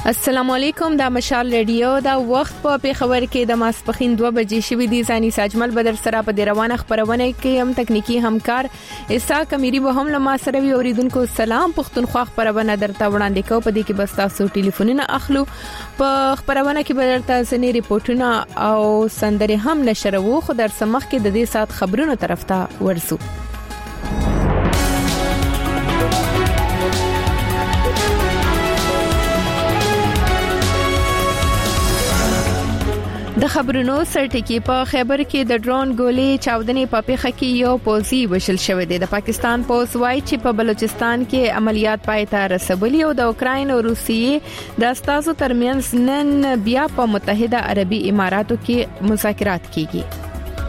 السلام علیکم دا مشال ریډیو دا وخت په پیښور کې د ماسپخین 2 بجې شوې دي. ځاني ساجمل بدر سره په روانه خبرونه کې هم تکنیکی همکار اسحاق کمیری به هم لمه سره وی اوریدونکو سلام پښتونخوا خبرونه درته وړاندې کوم. په دې کې بس تاسو ټلیفونونه اخلو. په خبرونه کې به درته سنې ریپورتونه او سندره هم نشرو. خو در سمخ کې د دې سات خبرونو طرف ته ورسو. د خبرونو سرټکی په خیبر کې د ډرون ګولې چاودنې په پیښه کې یو پوزي وشل شوې ده. د پاکستان پوز وايي چې په بلوچستان کې عملیات پای ته رسولي او د اوکراین او روسیې د استازو ترمنځ نن بیا په متحده عربي اماراتو کې مذاکرات کیږي.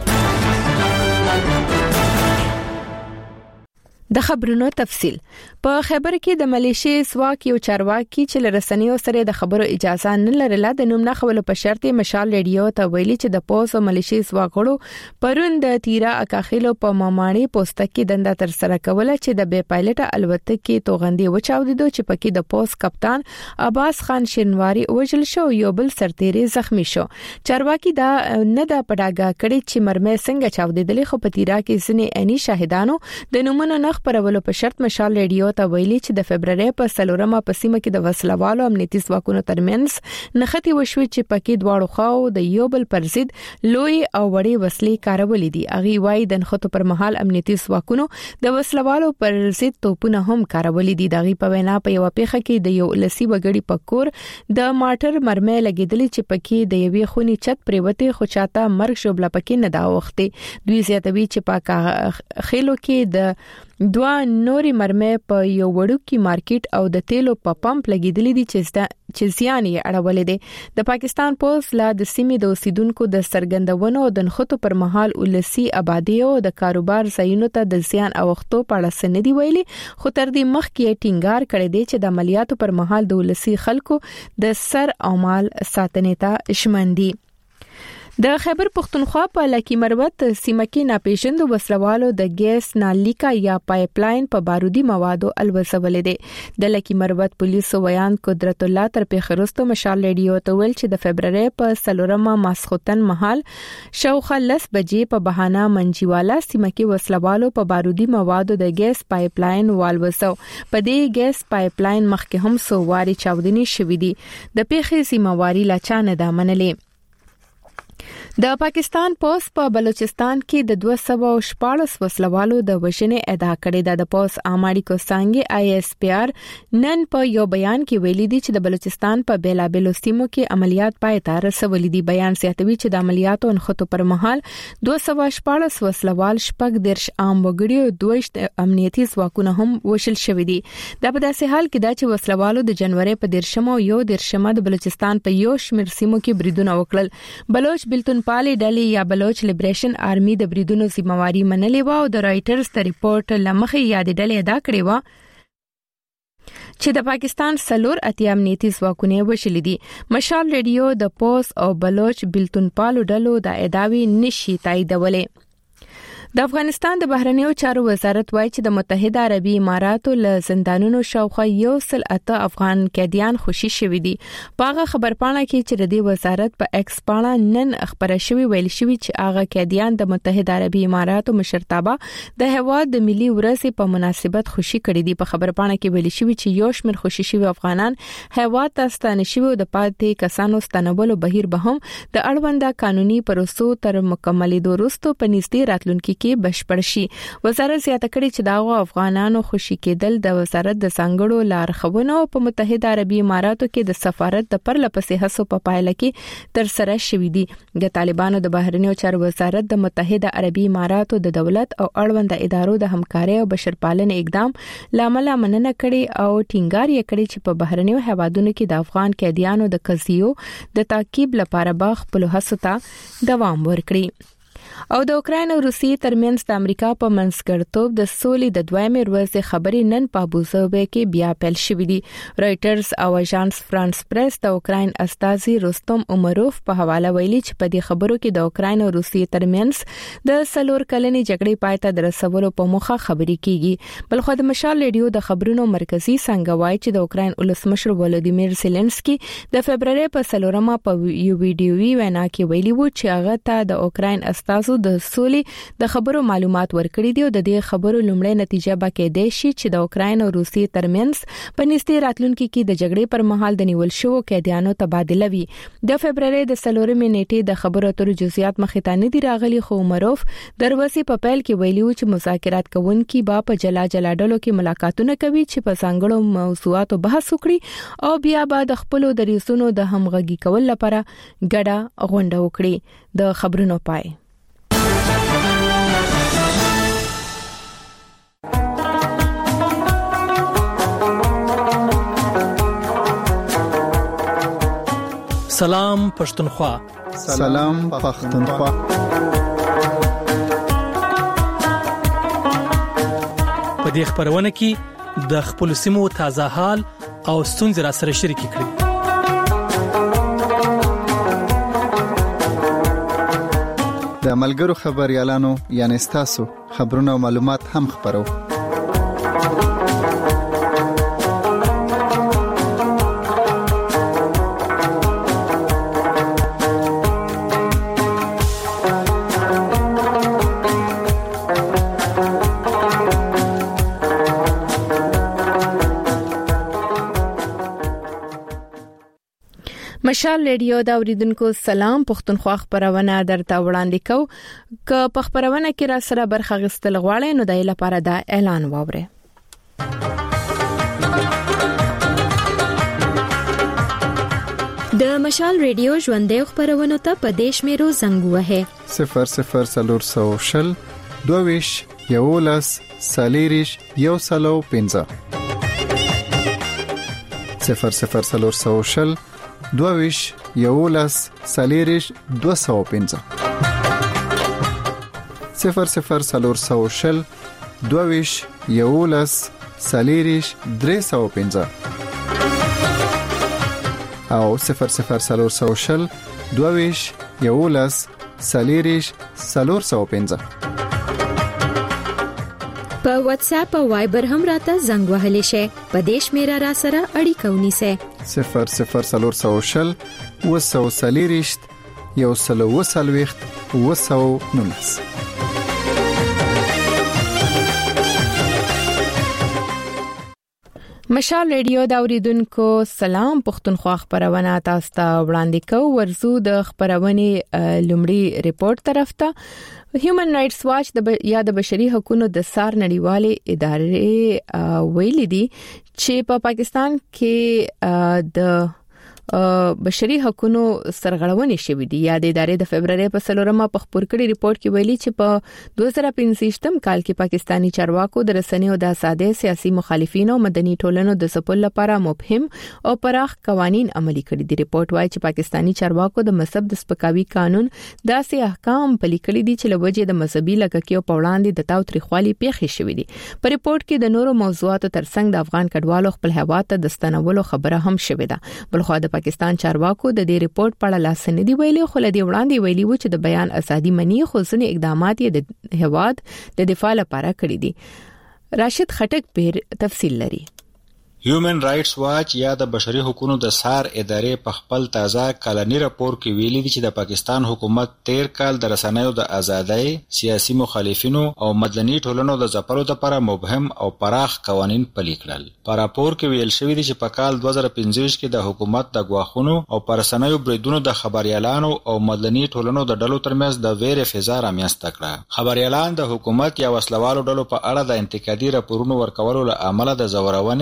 د خبرونو تفصيل په خبر کې د ملیشیا سواک یو چارواکي چې لرسنیو سره د خبرو اجازه نه لرله د نوم نه خبرو په شرط مشال ریډیو ته ویلي چې د پوز او ملیشیا سواکړو پرون د تیرا اکاخیلو په مامانی پوسټ کې دنده تر سره کوله چې د بي پایلټ الوتکې توغندي وچاودیدو چې پکې د پوز کپتان عباس خان شینواری وژل شو یو بل سرتيري زخمی شو. چارواکي دا نه د پډاګه کړي چې مرمه څنګه چاودیدلې خو په تیرا کې ځنې اني شاهدانو د نومونو نه خبرولو په شرط مشال ریډیو ته ویلي چې د فبرवरी په سلورمه په سیمه کې د وسلوالو امنیتي ځواکونو ترمنځ نختی وشوي چې پکې دواړو خواو د یو بل پر ضد لوی او وړي وسلې کارولې دي. اغي وايي د نخته پر مهال امنیتي ځواکونو د وسلوالو پر ضد توپونه هم کارولې دي. دغه په وینا په یو پیښه کې د یو لسی وګړي پکور د ماټر مرمه لګیدلې چې پکې د یوې خوني چت پریوته خو چاته مرګ شوبله پکې نه دا وخته دوی زیاتوي چې پاکه خېلو کې د دوا نوري مرمه په یو وړوکی مارکیټ او د تیلو په پمپ لګیدلې دي چې زیان یې اړولې دي. د پاکستان پولیس لا د سیمې د اوسیدونکو د سرګندونو او د نخټو پر مهال ولسی آبادی او د کاروبار ځایونو ته د زیان اوختو په اړه سندې ویلي خو تر دې مخکې ټینګار کړی دی چې د عملیاتو پر مهال د ولسی خلکو د سر او مال ساتنې ته شمندي. د خیبر پختونخوا په لکی مروت سیمه کې ناپېژندو وسلوالو د ګیس نالیکا یا پایپ لاین په بارودي موادو الوزولې دي. د لکی مروت پولیس ویان قدرت الله تر پیښرستو مشال ریډیو ته ویل چې د فبرवरी په سلورمه ماسختن مهال شاوخوا 10 بجې په بهانه منجیوالا سیمه کې وسلوالو په بارودي موادو د ګیس پایپ لاین والوزو. په دې ګیس پایپ لاین مخکې هم سوواري چاودنې شوې دي. د پیښې سیمواري لا چانه دا منلې. د پاکستان پوس په بلوچستان کې د 214 وسلوالو د وژنې ادعا کړې ده. د پوس اماړي کو څنګه ISPR نن په یو بیان کې ویلي دي چې د بلوچستان په بیلابلو سیمو کې عملیات پای ته رسولې دي. بیان زیاتوي چې د عملیاتو انخته پر مهال 214 وسلوال شپږ درش عام وګړي او 2 امنیتي ځواکونه هم وشل شوې دي. دا په داسې حال کې دا چې وسلوالو د جنوري په 10 او یو 10 د بلوچستان په یو شمیر سیمو کې بریدونه وکړل. بلوچ بلتون پالي ډلې یا بلوچ لیبریشن آرمي د بریدونو ذمہواری منلې و او د رائټرز د ریپورت لمخې یاد ډلې ادا کړې و چې د پاکستان سلور اتیا امنیتي ځواکونه وشل دي. مشال ریډیو د پوس او بلوچ بلتون پالو ډلو د ادعاوی نشي تاییدولې. د افغانستان د بهرنیو چارو وزارت وایي چې د متحده عربي اماراتو له زندانونو شاوخوا 108 افغان قیدیان خوشي شوي دي. په خبرپاڼه کې چې د دې وزارت په ایکس پاڼه نن خبره شوی ویل شوی چې هغه قیدیان د متحده عربي اماراتو مشرتابه د هواد د ملي ورځې په مناسبت خوشي کړي دي. په خبرپاڼه کې ویل شوی چې یو شمېر خوشي شوی افغانان هواد ته ستانه شوی د پاتې کسانو ستنولو بهیر به هم د اړونده قانوني پروسو تر مکملېدو وروسته په نږدې راتلونکي کې بشپړ شي. وزارت زیاته کړي چې دا افغانانو خوشي کېدل د وزارت د څنګهړو لارښوونو په متحده عربي اماراتو کې د سفارت د پرلپسې هڅو په پایله کې تر سره شوې دي. د طالبانو د بهرنیو چارو وزارت د متحده عربي اماراتو د دولت او اړوند ادارو د همکارۍ او بشرپالنې اقدام لامل مننه کړي او ټینګار یې کړي چې په بهرنیو هوادونو کې د افغان قیدیانو د قضیو د تعقیب لپاره به خپل هڅو ته دوام ورکړي. او د اوکراین او روسیې ترمنځ د امریکا په منځګړیتوب د سولې د دویمې ورځې خبرې نن په ابوظبي کې بیا پیل شوې دي. رائټرز او اژانس فرانس پریس د اوکراین استازي رستم عمروف په حواله ویلي چې په دې خبرو کې د اوکراین او روسیې ترمنځ د 4 کلنې جګړې پای ته د رسولو په موخه خبرې کیږي. بلخو د مشال ریډیو د خبرونو مرکزی څنګه وایي چې د اوکراین ولسمشر ولادیمیر زيلنسکي د فبرवरी په 4مه په یو ویډیوي وینا کې ویلي و چې هغه ته د اوکراین استازو د سولې د خبرو معلومات ورکړي دي او د دې خبرو لومړی نتیجه به کېدای شي چې د اوکراین او روسیې ترمنځ په نږدې راتلونکي کې د جګړې پر مهال د نیول شوو قیدیانو تبادله وي. د فبرवरी د 4مې نیټې د خبرو اترو جزئیات مخې ته نه دي راغلي، خو عمروف دروازې په پیل کې ویلي و چې مذاکرات کوونکي به په جلا جلا ډلو کې ملاقاتونه کوي چې په څنګهړو موضوعاتو بحث وکړي او بیا به د خپل دریسونو د همغږي کول لپاره ګډه غونډه وکړي. د خبرونو پای. سلام پښتونخوا. سلام پښتونخوا. په دې خبرونه کې د خپل سیمو تازه حال او ستونزې را سره شریک کړئ. د ملګرو خبريالانو یعنی تاسو خبرونه او معلومات هم خبرو. مشال ریډیو دا اوریدونکو سلام پښتونخوا خبرونه درته وړاندې کو. که په خبرونه کې را سره برخه غستل غواړئ نو دای لپاره دا اعلان واورئ. د مشال ریډیو ژوندې خبرونه ته په دیش میرو زنګ وهه 00420 22 یولس سالیریش یو سلو 15 00420 22 یولس سالیریش 215 00420 22 یولس سالیریش 315 او 00420 22 یولس سالیریش 415 په واتس اپ او وایبر هم راته زنګ وهلی شي. په دیش میرا را سره اړیکه ونیسه 00420 وسو سالیریش یو سلو وسلويخت وسو نونس. مشال ریډیو دا اوریدونکو سلام پښتونخوا خبرونه تاسو ته وړاندې کو. ورزو د خبرونه لومړی ریپورت طرف ته. هیومن رائټس واچ د بشري حقوقو د سار نړیوالې ادارې ویلي دي چې په پاکستان کې د بشري حقوقو سرغړونې شوې دي. یا د ادارې د فبرवरी په 4مه په خبر کړي ریپورت کې ویلي چې په 2015 کال کې پاکستانی چارواکو د رسنیو د آزادۍ سیاسي مخالفینو او مدني ټولنو د سپول لپاره مبهم او پراخ قوانين عملي کړي دي. ریپورت وايي چې پاکستانی چارواکو د مذهب د سپکاوي قانون داسې احکام پلي کړي دي چې لوجه د مذهبي لګکیو په وړاندې د تاوتریخوالي پیښې شوې دي. په ریپورت کې د نورو موضوعاتو ترڅنګ د افغان کډوالو خپل هیواد ته د ستنولو خبره هم شوې ده. بلخو د پاکستان چارواکو د دې ریپورت په اړه لاس نه دی ویلي، خو لدی وړاندې ویلي و چې د بیان ازادي منی خو ځینې اقدامات یې د هیواد د دفاع لپاره کړی دي. راشد خټک په تفصیل لري. هیومن رائټس واچ یا د بشري حقوقو د سار ادارې په خپل تازه کلنی راپور کې ویلي دي چې د پاکستان حکومت 13 کال د رسنیو د ازادۍ، سیاسي مخالفینو او مدني ټولنو د ځپلو لپاره مبهم او پراخ قوانين پلي کړل. په راپور کې ویل شوی دی چې په کال 2015 کې د حکومت د غواخونو او پر رسنیو بریدونو د خبريالانو او مدني ټولنو د ډلو ترمنځ د ویرې فضا رامنځته کړه. خبريالان د حکومت یا وسلوالو ډلو په اړه د انتقادي راپورونو ورکولو له امله د زورونې،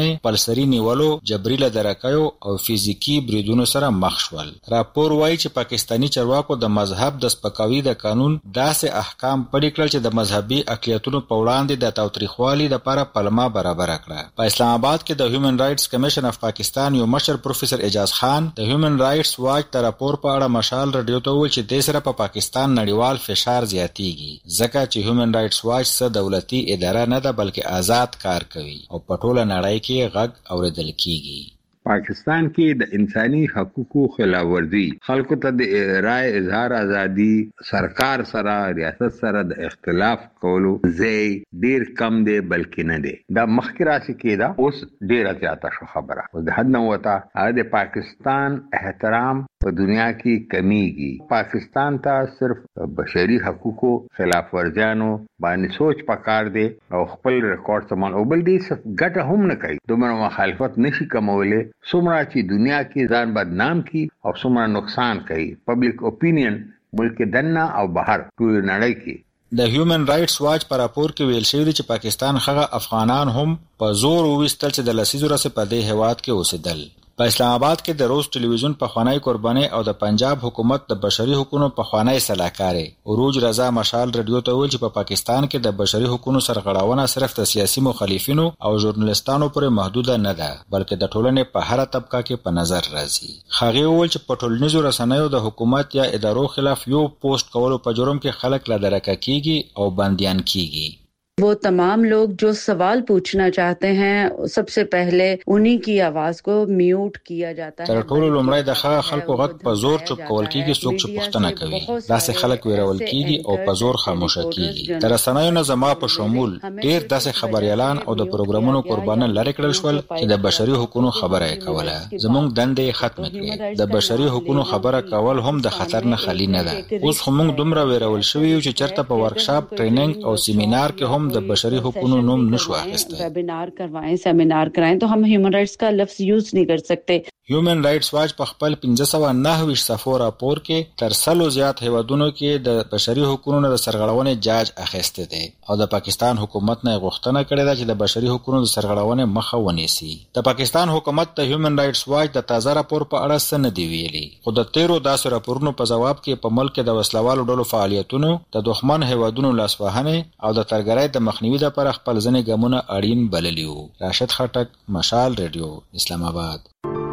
سري نیولو، جبري لدرکیو او فزیکی بریدونو سره مخ شول. راپور وایي چې پاکستاني چارواکو د مذهب د سپکاوي د قانون داسې احکام پلي کړل چې د مذهبي اقلیتونو په وړاندې د تاوتریخوالي لپاره پلمه برابر کړه. په اسلام آباد کې د هیومن رائټس کمیشن اف پاکستان یو مشر پروفیسر اعجاز خان د هیومن رائټس واچ د راپور په اړه مشال رادیو ته وویل چې د سره په پاکستان نړیوال فشار زیاتیږي ځکه چې هیومن رائټس واچ څه دولتي اداره نه ده بلکې آزاد کار کوي او په ټوله نړۍ کې غږ اوریدل کیږي. پاکستان کې د انساني حقوقو خلاف ورزي، خلکو ته د رائے اظهار ازادي، سرکار سره ریاست سره د اختلاف کولو ځای ډیر کم دی بلکې نه دی. دا مخکې راشي کېدا اوس ډیره زیاته شو خبره. اوس د حد نه وته د پاکستان احترام په دنیا کې کمیږي. پاکستان ته صرف بشري حقوقو خلاف ورزیانو باندې سوچ پکار دی او خپل ریکارډ سامان او بل دې ګټه هم نه کوي. دومره مخالفت نشي کومولی څومره چې دنیا کې ځان بدنام کی او څومره نقصان کوي. پبلک اپینین ملک دننه او بهر ټول نړۍ کې. د هیومن رائټس واچ په راپور کې ویل شوی دی چې پاکستان هغه افغانان هم په زور وویستل چې د لسیزو راهیسې په دې هیواد کې اوسېدل. په اسلام آباد کې د روز ټلویزیون پخوانی قرباني او د پنجاب حکومت د بشري حقوقو پخوانی سلاکار عروج رضا مشال رادیو ته ویل چې په پاکستان کې د بشري حقوقو سرغړونه صرف د سیاسي مخالفینو او ژورنالیستانو پورې محدوده نه ده بلکې د ټولنې په هر طبقه کې په نظر راځي. هغه ویل چې په ټولنیزو رسنیو د حکومت یا ادارو خلاف یو پوسټ کولو په جرم کې خلک لا درکه کیږي او بنديان کیږي. वो तमाम लोग जो सवाल पूछना चाहते हैं सबसे पहले उन्हीं की आवाज को म्यूट किया जाता है. تر ټولو لومړی د خلکو غږ په زور چوپ کول کیږي. څوک چې پوښتنه کوي داسې خلک ویرول کیږي او په زور خاموشه کیږي. تر رسنیو نه زما په شمول ډیر داسې خبريالان او د پروګرامونو قربانان لری کړل شول چې د بشري حقوقو خبره کوله. زموږ دندې ختم کړې. د بشري حقوقو خبره کول هم د خطر نه خالی نه ده. اوس هم دومره ویرول شوی چې چرته په ورکشاپ ټریننګ او سیمینار کې هم د بشري حقوقو نوم نشو اخیسته. ویبینار کروائیں، سیمینار کرائیں تو ہم ہیومن رائٹس کا لفظ یوز نہیں کر سکتے. هیومن رائټس واچ په خپل 1529 صفحو راپور کې تر سلو زیات هیوادونو کې د بشري حقوقو د سرغړونې جاج اخیسته دي او د پاکستان حکومت نه غوښتنه کړې ده چې د بشري حقوقو د سرغړونې مخه ونیسي. د پاکستان حکومت د هیومن رائټس واچ د تازه راپور په اړه څه نه دی ویلي، خو د تیرو داسې راپورونو په جواب کې په ملک د وسلوالو ډلو فعالیتونو، د دښمن هیوادونو لاسوهنې او د ترګرۍ د مخنیوي لپاره خپل ځینې ګامونه اړین بللي وو. راشد خټک، مشال ریډیو، اسلام آباد.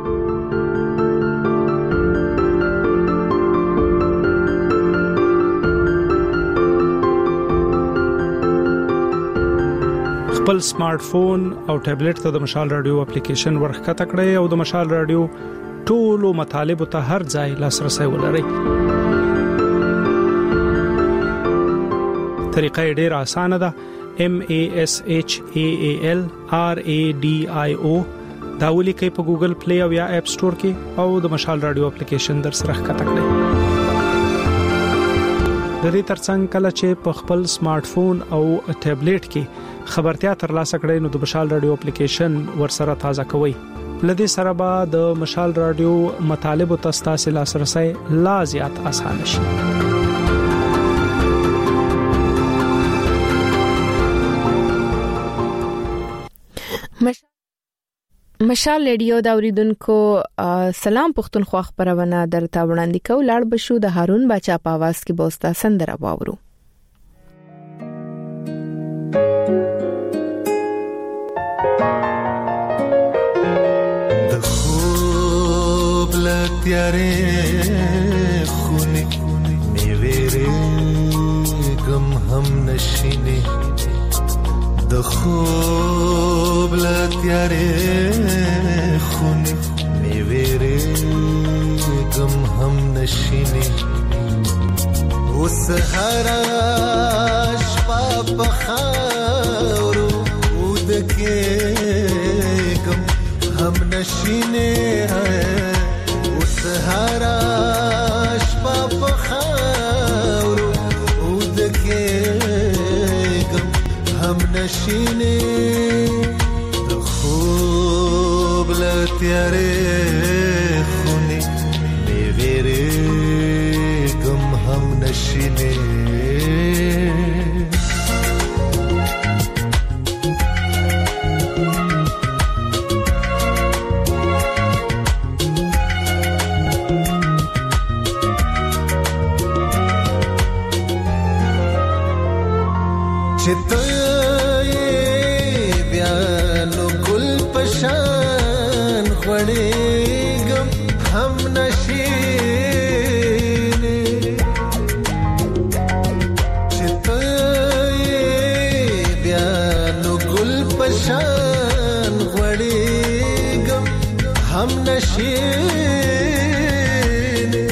خپل سمارټ فون او ټابلیټ ته د مشال رادیو اپلیکیشن ورخکته کړئ او د مشال رادیو ټولو مطالبه ته هر ځای لاسرسي ولرئ. طریقه ډیره اسانه ده. MASHAAL RADIO دا ولیکئ په ګوګل پلی او یا اپ سٹور کې او د مشال رادیو اپلیکیشن در سره ښکته کړئ. د دې ترڅنګ کله چې په خپل سمارټ فون او ټابلیټ کې خبرتیا ترلاسه کړئ نو د مشال رادیو اپلیکیشن ورسره تازه کوئ. لدې سره به د مشال رادیو مطالب او تاسو لاسرسي لا زیات اسانه شي. مشال ریډیو دا اوریدونکو سلام پښتونخوا خبرونه درته وړاندې کوم. لاړ بشو د هارون باچا په आवाज کې بوستا سندره واورو. د خوب لتیارې خونې نیویرې غم هم نشینه د خوب لتیارې خونې نیویرې غم هم نشینه اوس هر شپه په خاورو ودکې غم هم نشینه اوس هر شپه په خاورو ودکې غم هم نشینه د خوب لتیارې خونې نیویرې غم هم نشینه چې ته بیا نو ګل پشان غړېږم هم نشینې چې ته بیا نو ګل پشان غړېږم هم نشینې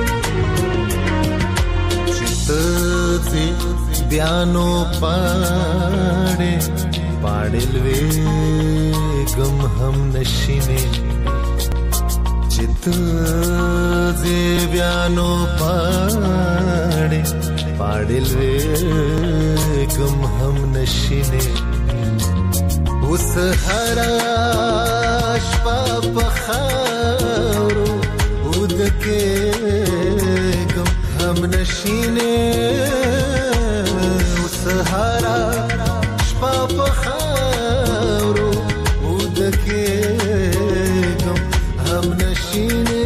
چې ته بیانو پاڑے پاڑل وے گم ہم نشینے چت دے بیانو پاڑے پاڑل وے گم ہم نشینے اس ہراش پاپ خاورو اد کے گم ہم نشینے سهارا شپه په خاورو ودکې کوم هم نشینه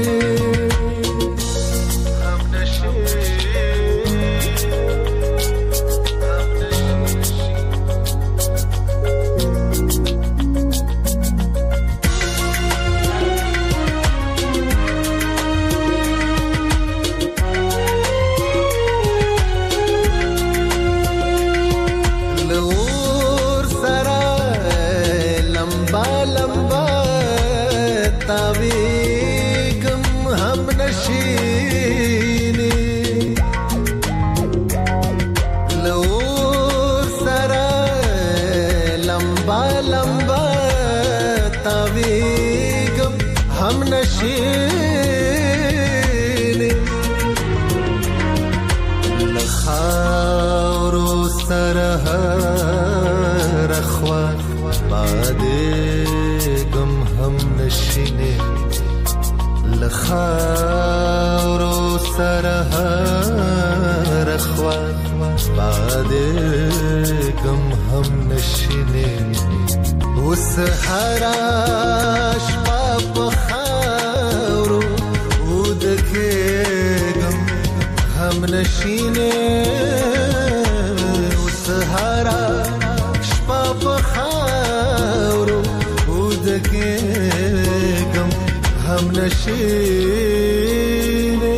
لخاورو سره رخوا باده کم هم نشینه اوس هراش پاپ خاورو ودکه کم هم نشینه اوس هراش پاپ خاورو ودکه هم نشینه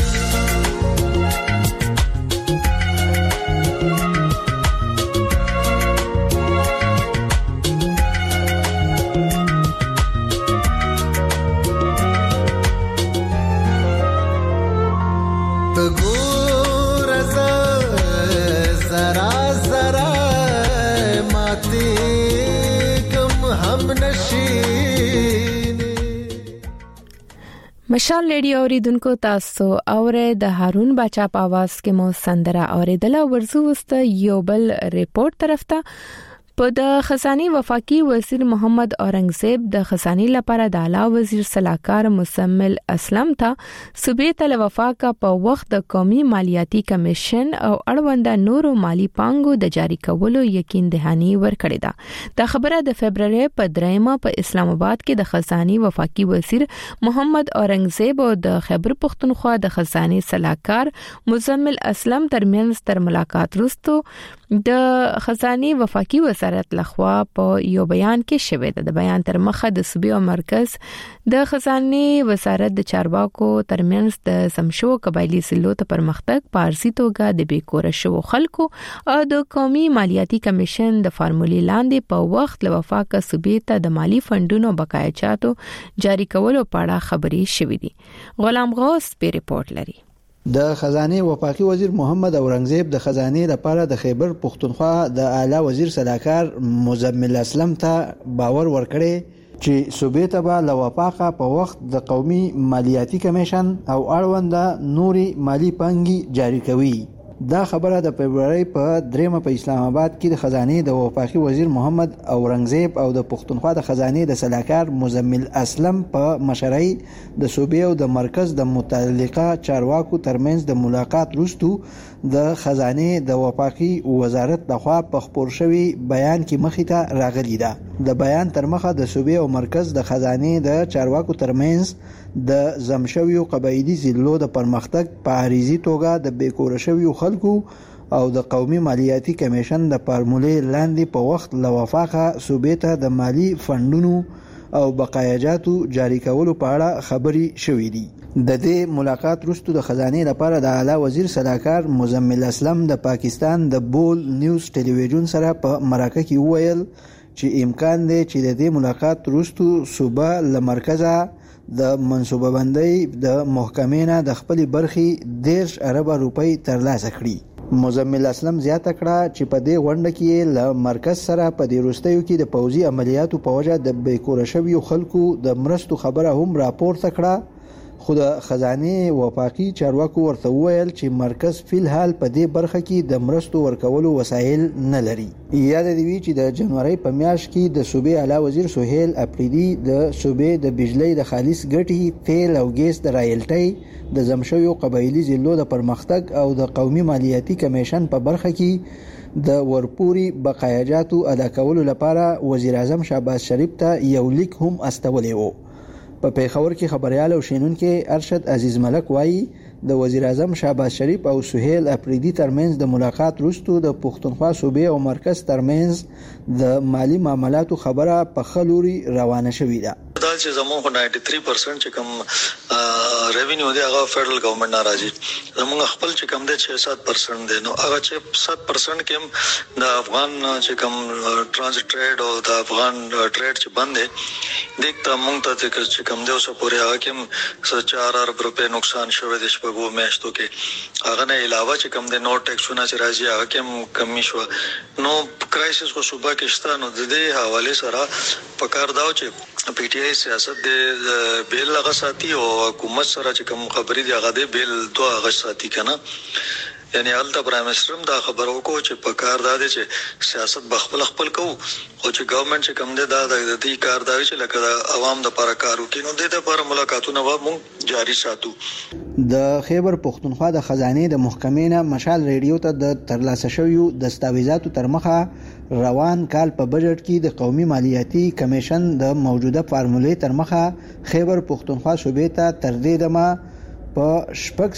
تگور زرا زرا ماتی کم هم نشینه مشال ریډیو اوریدونکو تاسو اوره د هارون باچا په आवाज کې مو سندره اوریدله ورزو وست یو بل ریپورت طرف ته په د خزاني وفاقي وزیر محمد اورنګزیب د خزاني لپاره د اعلی وزیر صلاحکار مسمل اسلم ته صوبې ته وفاق په وخت د قومي مالیاتي کمیشن او اړوند نورو مالی پانګو د جاری کولو یقین دهاني ورکړی دا د خبره د فبرवरी په 3 په اسلام آباد کې د خزاني وفاقي وزیر محمد اورنګزیب او د خیبر پختونخوا د خزاني صلاحکار مسمل اسلم ترمنځ تر ملاقات وروسته د خزاني وفاقي وزارت لخوا په یو بیان کې شوی د بیان تر مخه د صوبې او مرکز د خزاني وزارت د چارواکو ترمنځ د سمشو قبایلی ضلعو ته پرمختګ په ارزي توګه د بیکور شو خلکو او د قومي مالیاتي کمیشن د فارمولې لاندې په وخت له وفاق صوبې ته د مالی فندونو بقایاچاتو جاری کولو په اړه خبري شوې دي غلام غوث په ریپورت لري د خزانه وفاقي وزیر محمد اورنګزیب د خزانه لپاره د خیبر پختونخوا د اعلی وزیر صلاحکار مزمل اسلم ته باور ورکړي چې صوبې ته به لوفاقه په وخت د قومي مالیاتي کمیشن او اړوند نوري مالی پانګي جاری کوي دا خبره د فبرवरी په 3 په اسلام آباد کې د خزانه د وفاقي وزیر محمد اورنګزیب او د پښتونخوا د خزانه د صلاحکار مزمل اسلم په مشرۍ د صوبې او د مرکز د متعلقه چارواکو ترمنځ د ملاقات وروسته د خزانه د وفاقي وزارت لخوا په خبر شوی بیان کې مخې ته راغلی ده د بیان تر مخه د صوبې او مرکز د خزانه د چارواکو ترمنځ د زمشویو قبایلی ضلعو د پرمختګ په عریضی توګه د بیکور شویو خلکو او د قومي مالیاتي کمیشن د فارمولې لاندې په وخت لوافاقه صوبې ته د مالی فندونو او بقایاجاتو جاری کولو په اړه خبرې شوې دي. د دې ملاقات وروسته د خزانه لپاره د اعلی وزیر صلاحکار مزمل اسلم د پاکستان د بول نیوز ټلویزیون سره په مرکه کې وویل چې امکان دی چې د دې ملاقات وروسته صوبه له مرکزه د منصوبه بندۍ د محکمې نه د خپل برخې 10 ارب روپۍ ترلاسه کړي. مزمل اسلم زیاته کړه چې په دې غونډه کې له مرکز سره په دې وروستیو کې د پوځي عملیاتو په وجه د بیکوره شویو خلکو د مرستو خبره هم راپورته کړه، خو د خزانه وفاقي چارواکو ورته وویل چې مرکز فی الحال په دې برخه کې د مرستو ورکولو وسایل نه لري. یاد دی چې د جنوري په میاشت کې د صوبې اعلی وزیر سهیل اپریدي د صوبې د بجلی د خالص ګټې، تیل او ګیس د رایلټۍ، د زمشویو قبایلی ضلعو د پرمختګ او د قومي مالیاتي کمیشن په برخه کې د ورپوري بقایاجاتو ادا کولو لپاره وزیر اعظم شهباز شریف ته یو لیک هم استولی وو. په پیښور کې خبريال او شینونکو ارشد عزیز ملک وایي د وزیر اعظم شهباز شریف او سهیل اپریدي ترمنځ د ملاقات وروسته د پښتونخوا صوبې او مرکز ترمنځ د مالی معاملاتو خبره په خلوري روانه شوې ده. دا چې زموږ 93% چې کوم ریوینیو دی هغه فدرل ګورنمنت ناراضي، زموږ خپل چې کوم دی 6-7% دی، نو هغه چې 7% کې د افغان چې کوم ترانزیت ټریډ او د افغان ټریډ چې بند دی دغه موږ ته چې کوم دی اوس پورې هغه کې 4 ارب روپے نقصان شوی دی شپږو میاشتو کې. هغه نه علاوه چې کوم دی نو ټیکسونه چې راځي هغه کې کمی شو، نو کرایسس خو صوبه کې شته. نو د دې حواله سره پکار داو چې پی ټی آی سیاست د بیل هغه ساتي او حکومت سره چې کوم خبرې دی هغه د بیل دوه هغه ساتي کنه. یعنی الته پرایم منسټر دا خبرو کو چې په کار دا دي چې سیاست بخپل خپل کو، خو چې ګورنمنت چې کوم دی دا د دې کار دا چې لکه د عوام د لپاره کار وکړي، نو د دې لپاره ملاقاتونه مونږ جاری ساتو. د خیبر پښتونخوا د خزانه د محکمې نه مشال ریډیو ته د ترلاسه شویو دستاویزاتو تر مخه روان کال په بجټ کې د قومي مالیاتي کمیشن د موجوده فارمولې تر مخه خیبر پښتونخوا صوبې ته تر دې دمه په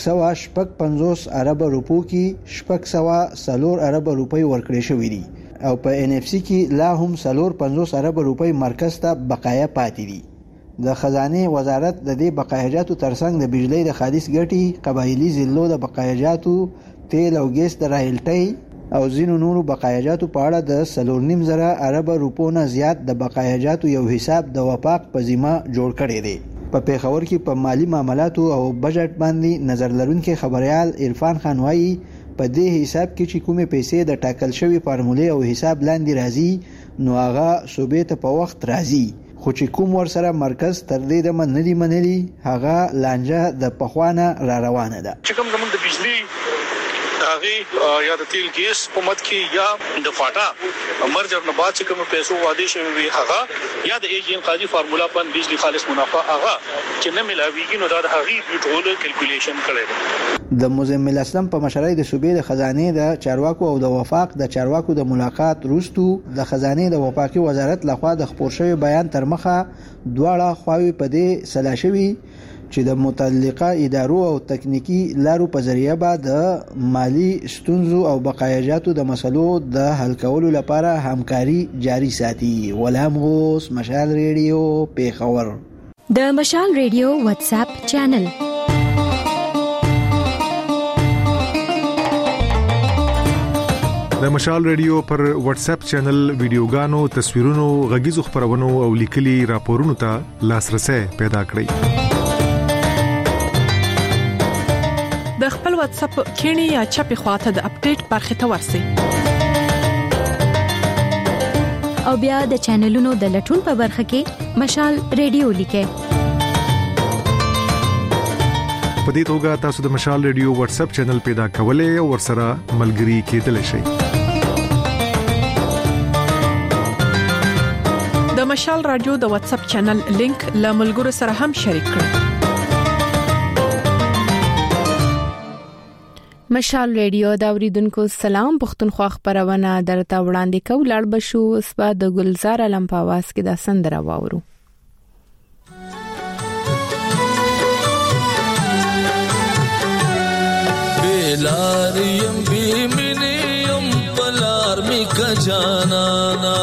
650 ارب روپو کې 604 ارب روپۍ ورکړې شوې دي او په ان اف سی کې لا هم 450 ارب روپۍ مرکز ته بقایا پاتې دي. د خزانه وزارت د دې بقایاجاتو ترڅنګ د بجلی د خالص ګټې، قبایلی ضلعو د بقایاجاتو، تیل او ګیس د رایلټۍ او ځینو نورو بقایاجاتو په اړه د 4.5 ارب روپو نه زیات د بقایاجاتو یو حساب د وفاق په ذمہ جوړ کړی دی. په پیښور کې په مالی معاملاتو او بجټ باندې نظر لرونکي خبريال عرفان خان وایي په دې حساب کې چې کومې پیسې د ټاکل شوی فارمولې او حساب لاندې راځي نو هغه صوبې ته په وخت راځي، خو چې کوم ور سره مرکز تر دې د منلي منلي هغه لانجه د پخوانه را روانه ده. چې کوم د بجلی هغه یا د تیل ګیس په مت کې یا د فاټا مرجر نه بعد چې کوم پیسو واده شوی وي هغه یا د ایجن قاضي فارمولا په بجلی خالص منافع هغه چې نه ملاويږي، نو دا د هغه ټول کیلکولیشن کړي. د مزمل اسلم په مشرۍ د صوبې د خزانه د چارواکو او د وفاق د چارواکو د ملاقات وروسته د خزانه د وفاقي وزارت لخوا د خبر شوی بیان تر مخه دواړه خواوې په دې سلا شوی چې د متعلقه ادارو او تکنیکی لارو په ذریعہ به د مالی ستونزو او بقایاجاتو د مسلو د حل کولو لپاره همکاري جاری ساتي. ولهم غوس، مشال ریډیو، پیښور. د مشال ریډیو واتس اپ چینل د مشال ریډیو پر واتس اپ چینل ویډیوګانو، تصویرونو، غږیزو خبرونو او لیکلي راپورونو ته لاسرسي پیدا کړئ. د خپل واتس اپ کینی یا چپی خواته د اپډیټ برخه ته ورسئ او بیا د چینلونو د لټون په برخه کې مشال ریډیو لیکئ. په دې توګه تاسو د مشال ریډیو واتس اپ چینل پیدا کولای او ورسره ملګري کېدلی شئ. د مشال رادیو د واتس اپ چینل لینک له ملګرو سره هم شریک کړئ. مشال ریډیو دا اوریدونکو سلام، پښتونخوا خبرونه درته وړاندې کوو. لړ بشو اسبا د ګلزار علم په आवाज کې دا سندره واورو. بیلاریم بیمینیم پلار می کجانانا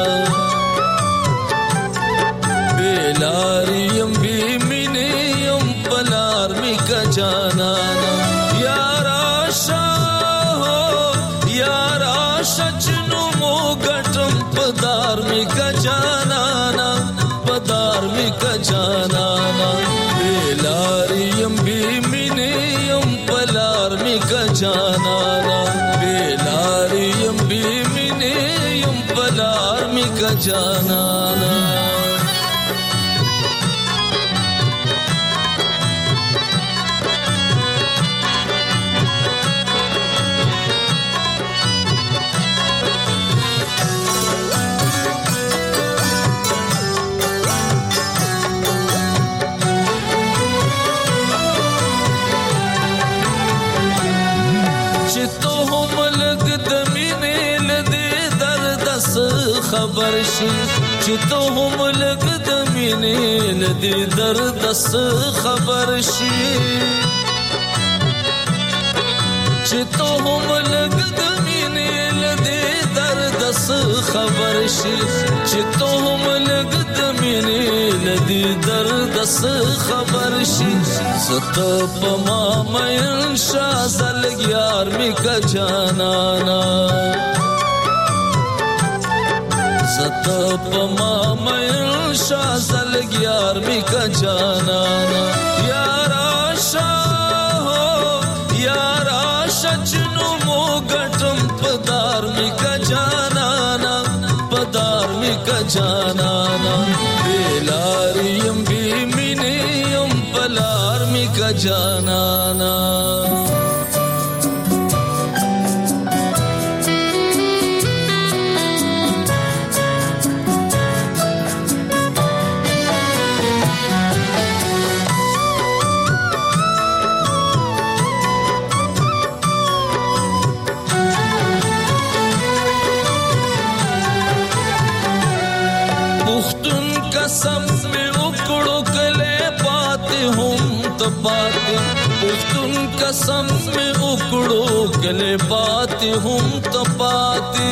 بیلاریم بیمینیم پلار می کجانانا یارا چنو مو گټم پدار می کجانانا پدار می کجانانا بیلاریم بیمینیم پلار می کجانانا بیلاریم بیمینیم پلار می کجانانا خبر شي چې ته هم لګ د مینې لدی درد خبر شي چې ته هم لګ د مینې لدی درد خبر شي چې ته هم لګ د مینې لدی درد خبر شي ست په ما مې شازل یار می کا جانانا ست پما مې شازل یار می کا جانانا یارا شچنو مو غټم پدار می کا جانانا پدار می کا جانانا بیلاریم بیمینیم پلار می کا جانانا پختون قسم میں اکڑو گلے بات ہم تپاتی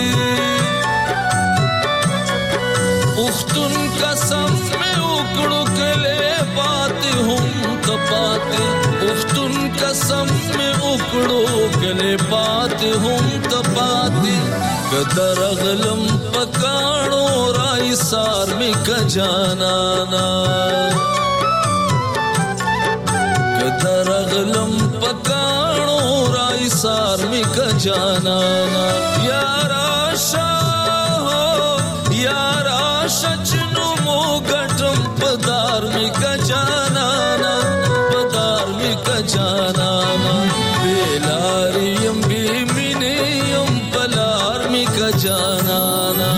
پختون قسم میں اکڑو گلے بات ہم تپاتی پختون قسم میں اکڑو گلے بات ہم تپاتی قدر غلم پکانو رائی سار میں کجانانا درغلم پکانو رائی سار می کجانانا یارا شچنو مو گٹم پدار می کجانانا پدار می کجانانا بیلاریم بیمینیم پلار می کجانانا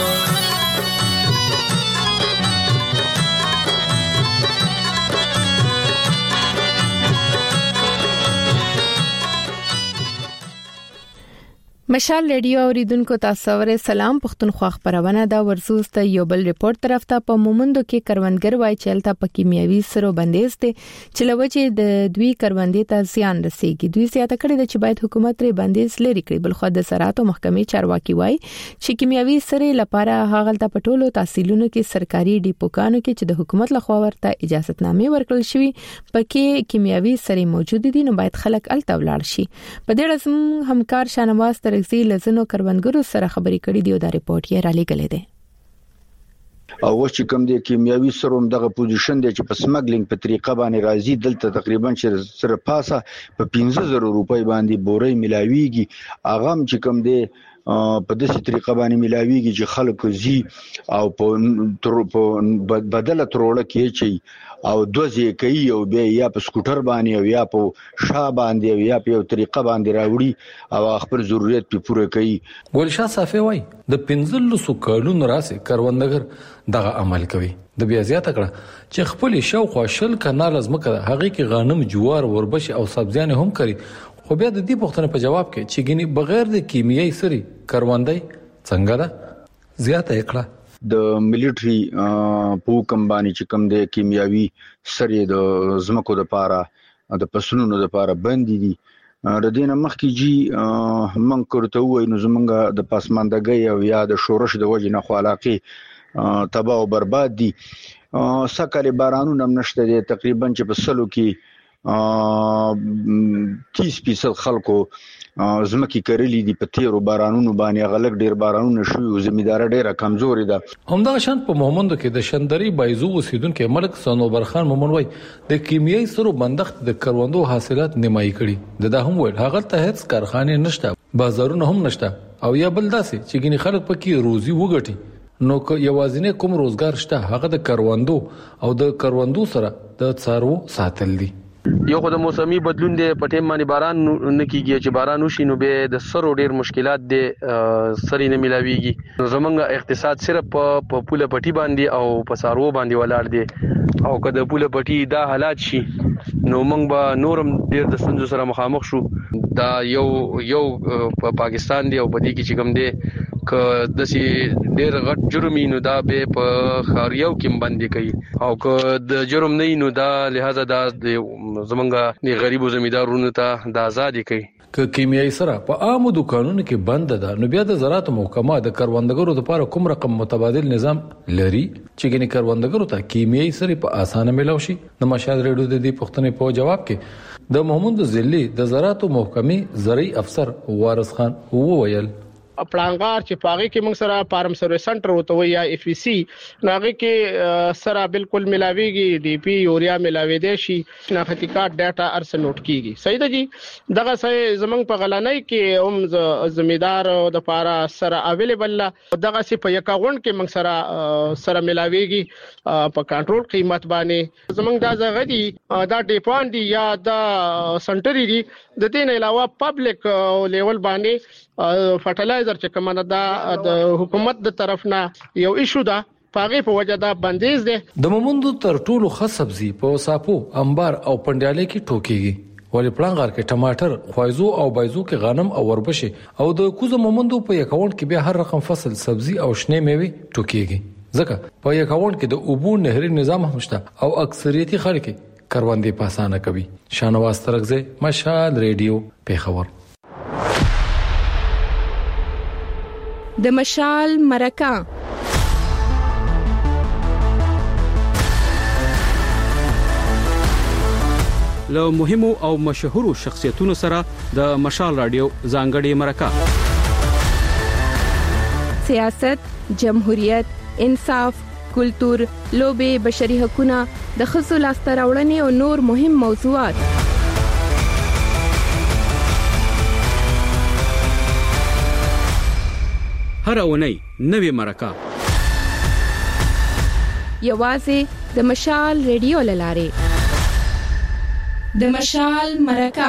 مشال ریډیو اوریدونکو تاسو ورې سلام پښتونخوا خبرونه دا ورزوز ته یو بل ریپورت طرف ته په مومندو کې کروندګر وای چلته په کیمیاوي سرو بندیز دي چې لوجه د دوی کروندې ته زیان رسیږي دوی زیاته کړی د چې باید حکومت ری بندیز لري کړي بل خو د زراعت او محکمې چارواکي وای چې کیمیاوي سره لپاره هغه د پټولو تحصیلونو کې سرکاري ډیپوګانو کې چې د حکومت لخوا ورته اجازهتنامې ورکړل شوی پکې کیمیاوي سره موجود دي نو باید خلک الته ولاړ شي په دې اړه همکار شانواز ترغزي لزنو کروندګرو سره خبرې کړې دی او دا ریپورت یې را لېږلې ده او چې کوم د کیمیاوي سروم دغه پوزیشن دی چې په سمګلینګ په طریقه باندې راځي دلته تقریبا چې سره پاسه په 15000 روپۍ باندې بورې ملاويږي اغه چې کوم دی په داسې طریقه باندې ملاويږي چې خلکو زی او په بدله تروړه کې چي او دوزي کوي او بیا یا په سکوټر باندې او یا په شا باندې او یا په طریقه باندې راوړي او خپل ضرورت په پوره کوي ګلشاه صافي وای د 15 کالونو راسي کروندګر دغه عمل کوي د بیا زیاته کړه چې خپل شوق او شل کنال ازمکه هغه کې غنم جوار وربش او سبزیان هم کوي خو بیا د دې پوښتنې په جواب کې چې ګینی بغیر د کیمیاوي سري کروندای څنګه ده زیاته کړه د ملټري په کمبانی چې کوم د کیمیاوي سري د زمکو د پاره د پسونو د پاره بند دي ردینه مخکې جی من کوته وای نو زمونږ د پاسماندګۍ او یا د شورش د وجې نه خو علاقې تباہ او برباد دي. سکه بارانونه نشته دي تقریبا چې په سلو کې 30% خلکو زمکي کړلې دي په تیرو بارانونو باندې غلط ډیر بارانونه شوي او زمیدار ډیره کمزوري ده. همدا شان په مومندو کې د شندري بایزو اوسیدونکو ملک سنوبر خان مومن وای د کیمیاوي سرو بندښت د کروندو حاصلات نیمایي کړي. د هم ویل هغه ته هیڅ کارخانه نشته، بازارونه هم نشته او یا بل داسې چې ګینه خلک پکې روزي وګټي. نو که یوازینه کوم روزګار شته هغه د کروندو او د کروندو سره د څارو ساتل دي. یو خو د موسمي بدلون دی په ټیم باندې باران نه کیږي، چې باران وشي نو به د سرو ډیر مشکلات دي سری نه ملاويږي. نو زمونږ اقتصاد صرف په پوله پټي باندې او په سارو باندې ولاړ دی او که د پوله پټي دا حالات شي نو موږ به نورم ډیر د ستونزو سره مخامخ شو. دا یو په پاکستان دی او په دې کې چې کوم دی که د ډیر غټ جرمي نو دا به په خاریو کې باندې کوي او که د جرم نه نو دا لہذا دا زمونږ د غریبو زمیدارونو ته د آزادي کوي. که کیمیاوي سره په عامو دکانونو کې بند ده نو بیا د زراعت محکمه د کروندګرو لپاره کوم رقم متبادل نظام لري چې ګنې کروندګرو ته کیمیاوي سره په اسانه ملاوي شي. د مشال ریډیو د دې پوښتنې په جواب کې د محمود ذلی د زراعت محکمې زرعي افسر وارث خان وویل پلانګار چې پاغي کې موږ سره فارم سروس سنټر وته وي یا اف سی ناغه کې سره بالکل ملاويږي ډي پی یوریا ملاوي دي شي شناختی کارت ډاټا ارس نوٹ کیږي. صحیح ده جی. دغه سه زمنګ په غلانای کې هم زمیدار د پارا سره اویلیبل دغه سه په اکاونټ کې موږ سره ملاويږي په کنټرول قیمت باندې زمنګ دا زغدي دا ډیپان دي یا دا سنټری دي. د دې نه علاوه پبلک لیول باندې فرټیلایزر چې کومه دا د حکومت د طرف نه یو ایشو ده پاغي په وجه دا بندیز ده. د مومندو تر ټولو خاص سبزی په ساپو انبار او پندیاله کې ټوکيږي ولی پلانګار کې ټماټر خوایزو او بایزو کې غنم او وربشه او د کوزه مومندو په اکاونټ کې به هر رقم فصل سبزی او شنه میوه ټوکيږي ځکه په اکاونټ کې د اوبو نهري نظام هم شته او اکثریتي خلک کروندې پاسانه کوي. شانواز ترغزه مشال ریډیو پیښور. د مشال مرکه له مهمو او مشهورو شخصیتونو سره د مشال رادیو ځانګړي مرکه. سیاست، جمهوریت، انصاف، کلتور، لوبه، بشري حقوقونه، د ښځو لاسته راوړنې او نور مهم موضوعات. هر اونۍ نوې مرکه یوازې د مشال ریډیو لاره. د مشال مرکه.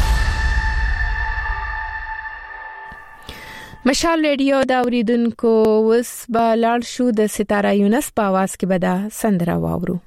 مشال ریډیو دا اوریدونکو وس به لاړ شو د ستاره یونس په आवाज کې به دا سندره واورو.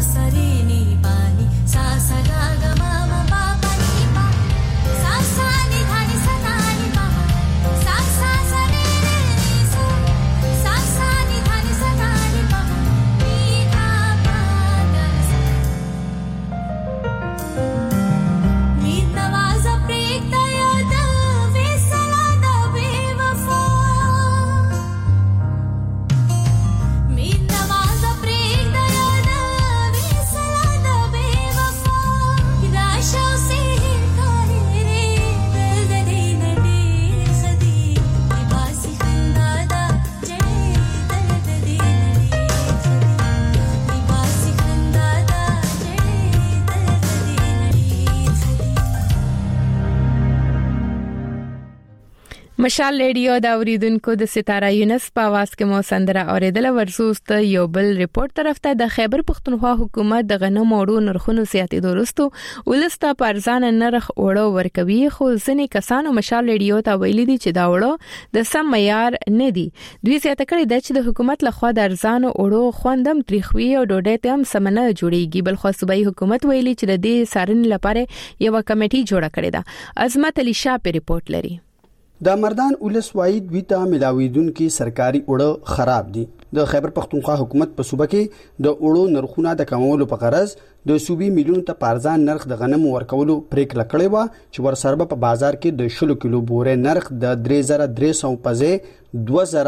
مشال ریډیو دا اوریدونکو د ستاره یونس په आवाज کې مو سندره اوریدل ورسوست یو بل ریپورت طرف ته د خیبر پختونخوا حکومت د غنم اوړو نرخونو زیاتېدو وروسته ولسته پرځان نرخ اوړو ورکوي خو ځینې کسانو مشال ریډیو ته ویلي دي چې دا اوړو د سم معیار نه دي دوی زیاته کړي د چې د حکومت لخوا د ارزان اوړو خوندم تریخوي او ډوډۍ ته هم سمنه جوړیږي بل خو صوبایي حکومت ویلي چې د دې سارنې لپاره یو کمیټي جوړه کړې ده عظمت علي شاه په ریپورت لري د مردان ولس وايد ویتا ملاویدونکو سرکاري اوړه خراب دي د خیبر پختونخوا حکومت په صوبه کې د اوړو نرخونه د کمولو په غرض د صوبې میلیون ته پارزان نرخ د غنم ورکولو پریکړه کړې و چې ورسره په بازار کې د 10 کیلو بوره نرخ د 3300 پځې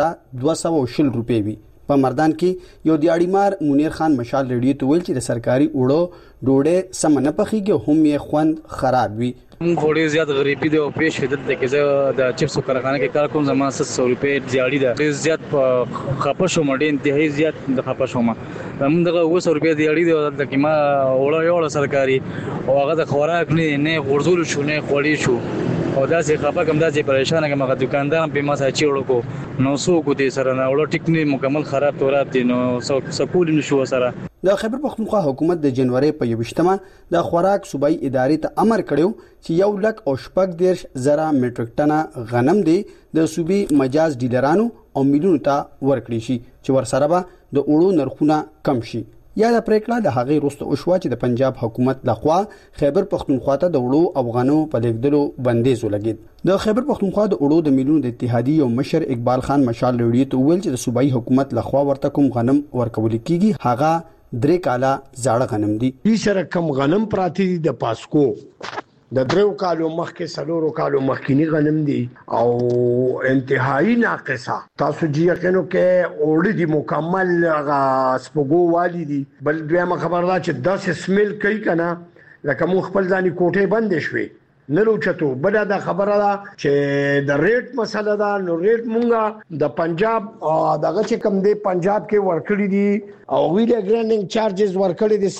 2220 روپے وي په مردان کې یو دیاړیمار منیر خان مشال ریډیو ته ویل چې د سرکاري اوړو ډوډۍ سم نه پخېږي هم یې خوند خراب وي موږ ډېر زیات غریبي دی او پیش شدت د کېزه د چپسو کارخانه کې کار کوم زما 700 روپے دیاړي ده ډېر زیات په خپه شوم ډېر انتهایی زیات د خپه شوم موږ دغه 200 روپے دیاړي دی د کما اوړه سرکاري او هغه د خوراک نه غرزول شو نه خوړی شو او دا سه خپه کوم دا سه پریشان کوم هغه دکاندار په ما سره چیړو کو نو سو کو دي سره نه وړو ټیکنی مکمل خراب تورات دي نو سکول نشو سره د خیبر پختونخوا حکومت د جنوري په 28مه د خوراک صوبایي ادارې ته امر کړو چې 1,10,000 میټریک ټنه غنم دی د صوبې مجاز ډیلرانو او میلیونو ته ورکړي شي چې ورسره به د اوړو نرخونه کم شي یا د پریکړه د هغې وروسته وشوه چې د پنجاب حکومت لخوا خیبر پختونخوا ته د اوړو او غنمو په لیږدولو بندیز ولګید د خیبر پختونخوا د اوړو د میلیونو د اتحادیې او مشر اقبال خان مشال ریډیو ته ویل چې د صوبایي حکومت لخوا ورته کوم غنم ورکول کیږي هغه 3 کاله زاړه غنم دي هیڅ رقم غنم پراتی د پاسکو د 3 کالو مخکې 4 کالو مخکینی غنم دي او انتهایی ناقصه تاسو جی یقینو کې اوړي دي مکمل سپګو والی دي بل دویمه خبر ده چې 10 سمیل کوي کنه لکه مو خپل ځاني کوټه بند شوي نلو چتو بل دا خبره ده چې د ریټ مسله ده نو ریټ مونږه د پنجاب دغه چې کم دی پنجاب کې ورکړی دي او ویډیو ګرانډینګ چارجز ورکړی دي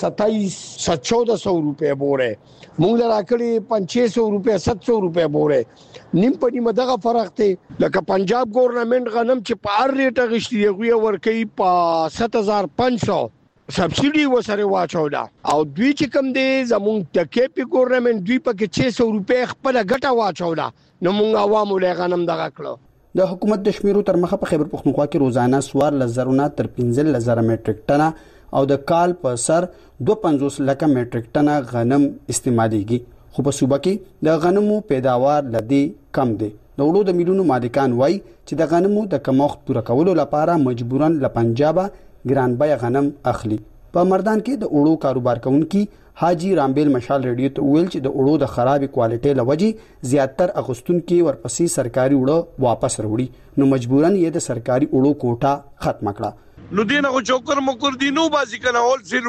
2714 روپے بوره مونږ راکړي 500 روپے 700 روپے بوره نیم په نیمه دغه فرق دی لکه پنجاب ګورنمنت غنم چې په هر ریټ غشتي یو ورکړي په 7500 سبسيډي وسره واچولا او دوی چې کم دي زمون د کېپی ګورنمنت دوی په کې 600 روپے خپل ګټه واچولا نو مونږ عوامو له غنم دغه کړو د حکومت د شمیرو تر مخه په خیبر پختونخوا کې روزانه سوار لزرونه تر 15000 میټریک ټنه او د کال په سر 250 لک میټریک ټنه غنم استعماليږي خو په صوبه کې د غنمو پیداوار لدی کم دي د وړو د میلیونو مالکان وای چې د غنمو د کمښت پوره کولو لپاره مجبورن له پنجاب ګران بای غنم اخلي په مردان کې د اوړو کاروبار کوونکي حاجی رامبیل مشال ریډیو ته ویل چې د اوړو د خرابې کوالټي لوجي زیاتر اغستونکو ورپسې سرکاري اوړو واپس وروړي نو مجبورن یې د سرکاري اوړو کوټه ختم کړه نو دینه کو چوکر مکر دی نو بازی کنه اول سیل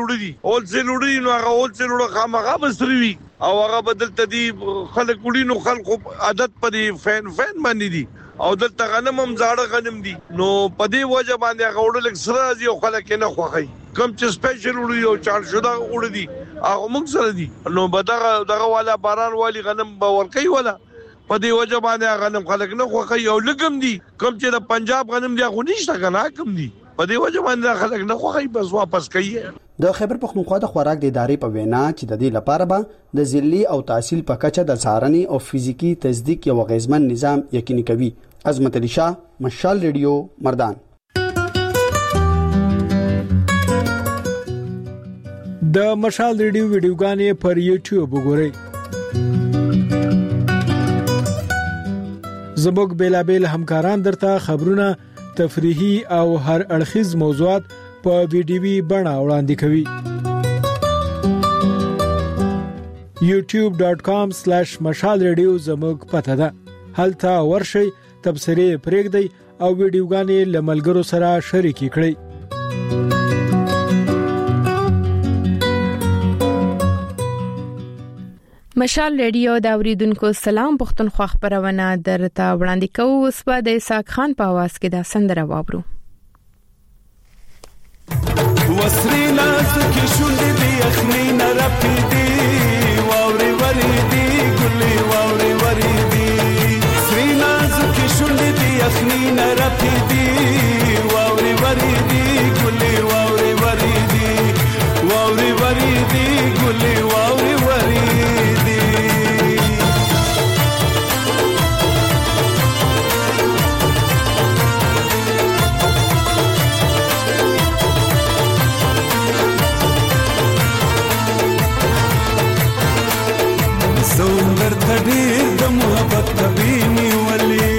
وړي نو هغه اول سیل وړه خامغه بسروي او هغه بدل تدی خلک وړي نو خلک عادت پدې فین باندې دي او دلته غنم هم زاړه غنم دي نو په دې وجه باندې غوړل سره دي او خلک نه خوخي کم چې سپیشل وړي او چار شودا وړي دي هغه موږ سره دي نو دغه والا باران والی غنم باور کوي ولا په دې وجه باندې غنم خلک نه خوخي او لګم دي کم چې د پنجاب غنم دي خو نشته کنه کم دي په دې وجه باندې خلک نه خوخي بس واپس کوي د خیبر پختونخوا د خوراک د ادارې په وینا چې د دې لپاره به د ذلی او تحصیل په کچه د څارنې او فزیکی تصدیق یو غیزمن نظام یقیني کوي عظمت علي شاه مشال ریډیو مردان د مشال ریډیو ویډیوګانې پر یوټیوب وګورئ. زموږ بیلابل همکاران درته خبرونه، تفریحي او هر اړخیز موضوعات په ویډیوي بڼه وړاندې کوي. youtube.com/mashalradio زموږ پته ده. هلته ورشئ، تبصرې پرېږدئ او ویډیوګانې لملګرو سره شریکې کړئ. مشال ریډیو د اوریدونکو سلام پښتونخوا خبرونه درته وړاندې کوو. اوس په د اسحاق خان په आवाज کې دا سندره واورو. وسرینا سکه شونډې دی اخنی نه راپیدي واوري وری دی ګلي واوري وری دی سرینا سکه شونډې دی اخنی نه راپیدي واوري وری دی ګلي واوري وری دی واوري وری دی ګلي واوري وری دی زوندر تډیر د محبت تبینی ولی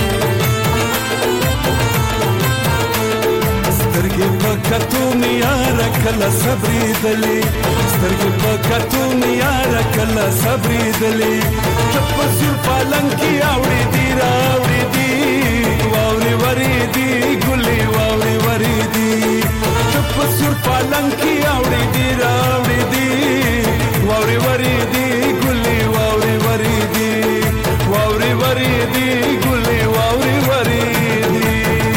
سترګې پکاتو میار کله صبرې دلی سترګې پکاتو میار کله صبرې دلی چپ سر پالنګ کی اوړې دی راوړې دی واوري وری دی ګلي واوري وری دی چپ سر پالنګ کی اوړې دی راوړې دی واوري وری دی ګلي واوري وری دی واوري وری دی ګلي واوري وری دی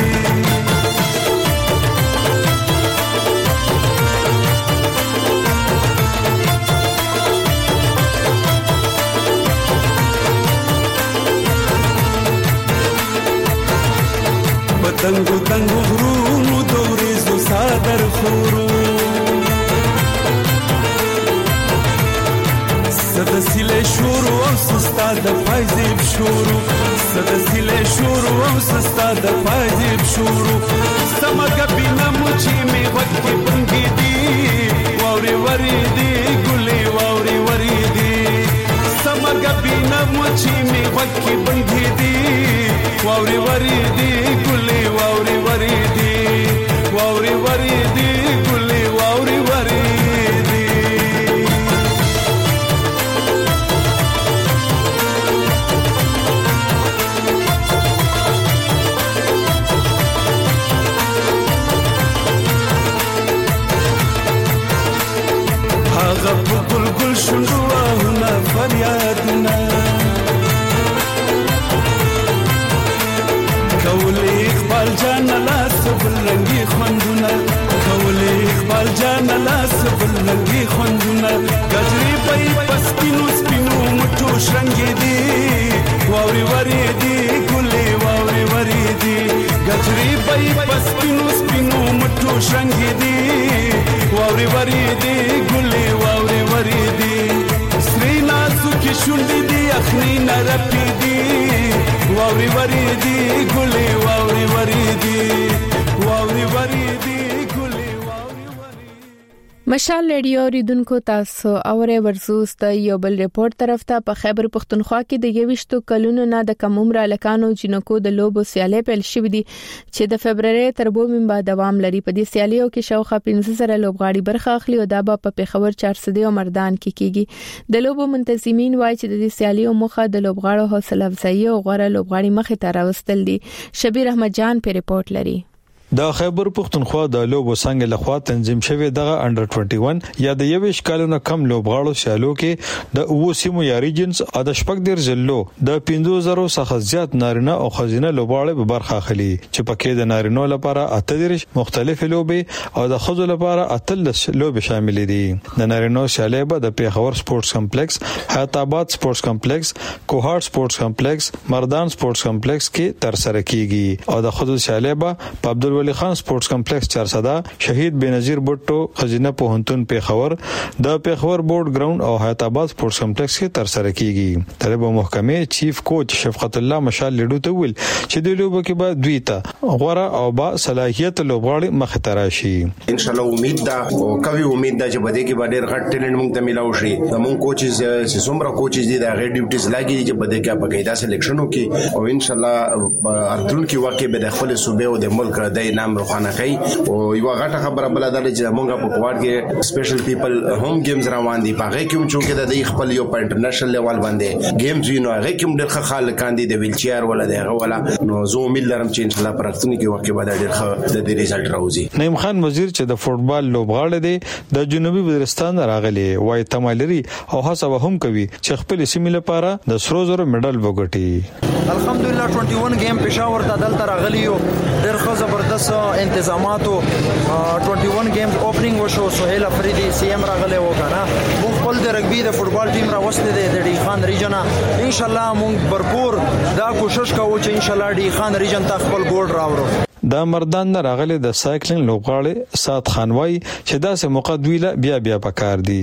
بدنګو دنګو غرونو دورې زو صادر خورو سدسیله شورو او سستا د فایزیب شورو سدسیله شورو او سستا د فایزیب شورو سمګه بنا مچې می وکي بنګي دی واوري وری دی ګلي واوري وری دی سمګه بنا مچې می وکي بنګي دی واوري وری دی ګلي واوري وری دی واوري وری دی ګلي واوري وری دی هغه ګل ګل شندو نه فریادونه کولې اقبال جان لاس بلنګي خوندونه کولې اقبال جان لاس بلنګي خوندونه گجري پي پسپینو سپینو مټو شرنګي دي واوري وری دي ګلي واوري وری دي گجري پي پسپینو سپینو مټو شرنګي دي واوري وری دي ګلي واوري وری دي سرینا سکه شونډې دي اخني نه راپیدي واوري وری دی ګلي واوري وری دی واوري وری دی ګلي مشال ریډیو ریډونکو تاسو اوره ورزوس د یو بل ریپورت طرف ته په خیبر پختونخوا کې د 21 کلونو نه د کم عمر الکانو جنکو د لوبو سیالي پیل شوې دي چې د فبرवरी تر 2 مې دوام لري. په دې سیالیو کې شاوخوا 15 لوبغاړي برخه اخلي او دا په پیښور 400 او مردان کې کیږي. د لوبو منتظمین وایي چې د دې سیالیو مخه د لوبغاړو حوصله افزایی او غوړه لوبغاړي مخې ته راوستل دي. شبیر احمد جان په ریپورت لري. د خیبر پختونخوا د لوبو څنګه لخوا تنظیم شوی دغه انډر 21 یا د 21 کالونو کم لوبغاړو سیالو کې د اوو سیمو یا ریجنز او د شپږ ډیر ضلعو د 5000 څخه زیات نارینه او ښځینه لوبغاړي په برخه اخلي چې پکې د نارینه لپاره 38 مختلف لوبي او د ښځو لپاره 13 لوبي شامل دي. د نارینه سیالي به د پیښور سپورتس کمپلیکس، حیات آباد سپورتس کمپلیکس، کوهار سپورتس کمپلیکس، مردان سپورتس کمپلیکس کې تر سره کیږي او د ښځو سیالي به په عبدل ولی خان سپورتس کمپلیکس چارسده، شهید بنظیر بټو خزینه پوهنتون پیښور، د پیښور بورډ ګراوند او حیات آباد سپورتس کمپلیکس کې تر سره کیږي. طالب محکمه چیف کوچ شفقت الله مشال لیډو ته ویل چې د لوبو کې به دوی ته غوړه او با صلاحیت لوبغاړي مخ ته راشي. ان شاء الله امید ده او کوي امید ده چې بده کې به ډېر غټ ټیلنټ موږ ته ملاوي شي. زمون کوچز چې څومره کوچز دي دا غیر ډیوټیز لاګي چې بده کې په قاعده سلیکشن وکي او ان شاء الله ارتون کې واقع به د خپل صوبې او د ملک د نام روښانه کوي. او یو غټه خبره بل ده چې موږ په کوارد کې سپیشل پیپل هوم گیمز روان دي، په هغه کې چې د خپل یو په انټرنیشنل لیول باندې گیمز وینو، هغه کې ډېر خلک کاندي د ویل چیر ولا دغه ولا. نو زه امید لرم چې ان شاء الله پرختون کې واقع به ډېر ښه د ریزلټ راوځي. نعیم خان وزیر چې د فوټبال لوبغاړي دی د جنوبي وزیرستان راغلي وای تمالري او هڅه هم کوي چې خپل سیمې لپاره د سرو زرو میډل وګټي. الحمدلله 21 گیم پېښور ته دلته راغلی یو، ډېر ښه زبردست انتظاماتو. 21 گیمز اوپننګ وشو، سهیل افریدي سی ام راغلی و کنه. موږ خپل د رګبي د فوټبال ټیم راوستي دی د ډي خان ریجن. ان شاء الله موږ برپور دا کوشش کوو چې ان شاء الله ډي خان ریجن ته خپل ګولډ راوړو. دا مردان نه راغلي د سایکلینګ لوبغاړي سات خانوي چې داسې موقع دویله بیا پکار دي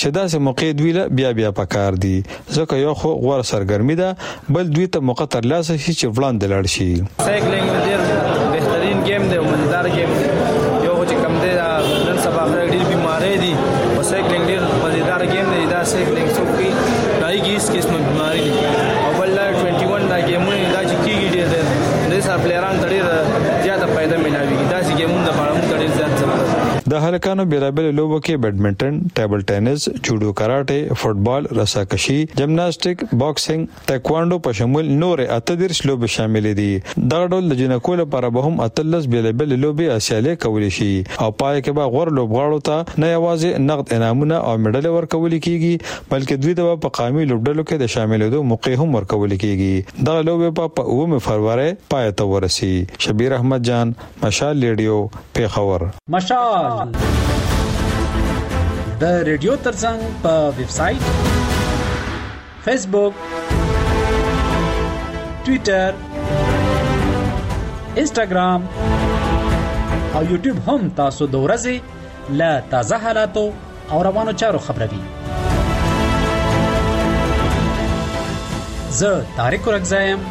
ځکه یو خو غوړ سرګرمي ده، بل دوی ته موقع ترلاسه شي چې وړاندې لاړ شي. سایکلینګ ډېر بهترین گیم دی او مزیدار گیم دی. یو چې کم دی نن سبا ډېر بیماری دي او سایکلینګ ډېر مزیدار گیم دی. دا سایکلینګ څوک کوي دای کی اس قسم بیماری دي او بل 21 دا گیمونه دا چې کیږي ډېر سر پلیران ډېر زیاته فائدہ ملایوي. دا چې گیمونه د پاره موږ ډېر زیات ضرورت. د هلکانو بیلابل لوبو کې بیډمنټن، ټیبل ټینس، جوډو، کراټه، فوټبال، رساکشي، جمناستیک، باکسینګ، تایکوانډو په شمول نور 38 لوبې شامل دي. دا ډول د جنکو لپاره به هم 38 بیلابل لوبې اسیاله کولی شي او پای کې به غوړ لوبغاړو ته نه یوازې نقد انعامونه او میډل ورکول کیږي بلکې دوی د په قومي لوبډلو کې د شاملېدو موقع هم ورکول کیږي. دا لوبې په 9 فروری پای ته ورسي. شبیر احمد جان، مشال ریډیو، پیښور. مشال د ریډیو ترڅنګ په ویب سټ، فیسبوک، ټوئیټر، انسټاګرام او یوټیوب هم تاسو د ورځې له تازه حالاتو او روانو چارو خبروي. زه طارق رغزایم